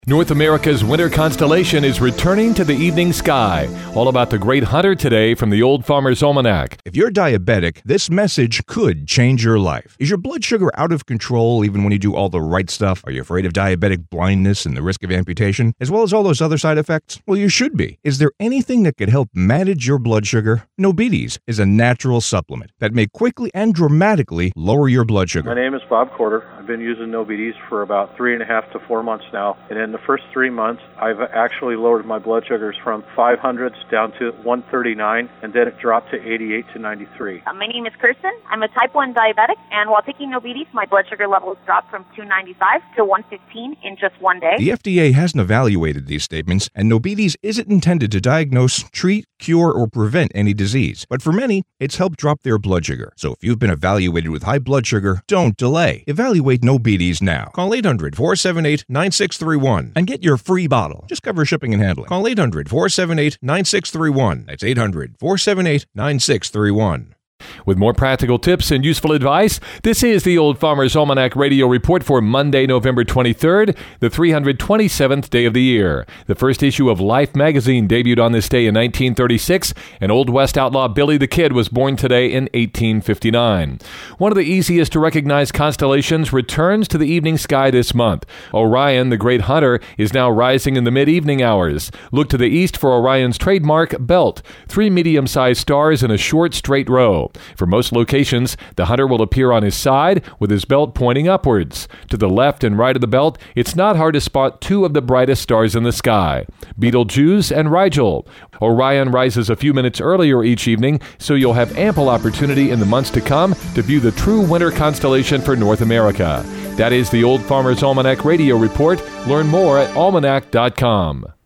North America's winter constellation is returning to the evening sky. All about the Great Hunter today from the Old Farmer's Almanac. If you're diabetic, this message could change your life. Is your blood sugar out of control even when you do all the right stuff? Are you afraid of diabetic blindness and the risk of amputation, as well as all those other side effects? Well, you should be. Is there anything that could help manage your blood sugar? Nobetes is a natural supplement that may quickly and dramatically lower your blood sugar. My name is Bob Corder. I've been using Nobetes for about 3.5 to 4 months now, and in the first 3 months, I've actually lowered my blood sugars from 500s down to 139, and then it dropped to 88 to 93. My name is Kirsten. I'm a type 1 diabetic, and while taking Nobetes, my blood sugar levels dropped from 295 to 115 in just 1 day. The FDA hasn't evaluated these statements, and Nobetes isn't intended to diagnose, treat, cure, or prevent any disease. But for many, it's helped drop their blood sugar. So if you've been evaluated with high blood sugar, don't delay. Evaluate Nobetes now. Call 800-478-9631 and get your free bottle. Just cover shipping and handling. Call 800-478-9631. That's 800-478-9631. With more practical tips and useful advice, this is the Old Farmer's Almanac Radio Report for Monday, November 23rd, the 327th day of the year. The first issue of Life magazine debuted on this day in 1936, and Old West outlaw Billy the Kid was born today in 1859. One of the easiest to recognize constellations returns to the evening sky this month. Orion, the Great Hunter, is now rising in the mid-evening hours. Look to the east for Orion's trademark belt, 3 medium-sized stars in a short, straight row. For most locations, the hunter will appear on his side with his belt pointing upwards. To the left and right of the belt, it's not hard to spot 2 of the brightest stars in the sky, Betelgeuse and Rigel. Orion rises a few minutes earlier each evening, so you'll have ample opportunity in the months to come to view the true winter constellation for North America. That is the Old Farmer's Almanac Radio Report. Learn more at almanac.com.